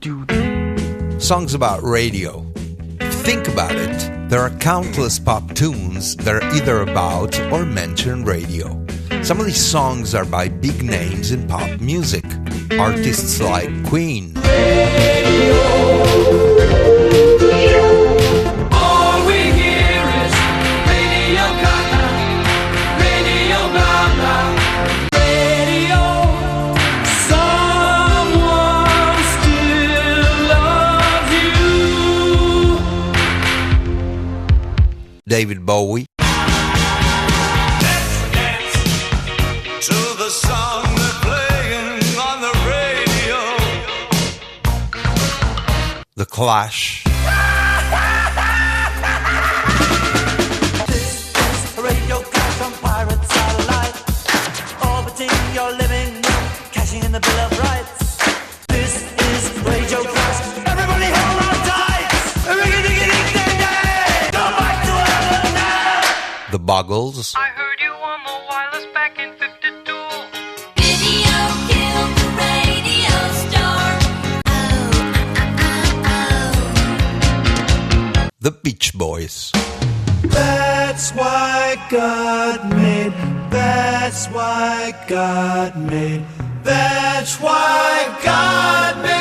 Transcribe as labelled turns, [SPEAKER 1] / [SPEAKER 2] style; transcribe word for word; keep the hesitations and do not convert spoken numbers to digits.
[SPEAKER 1] Songs about radio. Think about it. There are countless pop tunes that are either about or mention radio. Some of these songs are by big names in pop music. Artists like Queen.
[SPEAKER 2] All we hear is Radio Gaga, Radio Gaga, radio. Someone still loves you.
[SPEAKER 1] David Bowie.
[SPEAKER 3] Dance, dance to the song they're playing on the radio.
[SPEAKER 1] The Clash.
[SPEAKER 4] This is a radio clash on pirate satellite, orbiting your living room, cashing in the Bill of Rights. This is radio clash. Everybody hold on tight. Go back to heaven now.
[SPEAKER 1] The Buggles.
[SPEAKER 5] I heard you on the wireless back in fifty-two.
[SPEAKER 6] Video killed the radio star. Oh, oh, oh, oh.
[SPEAKER 1] The Beach Boys.
[SPEAKER 7] That's why God made, that's why God made, that's why God made.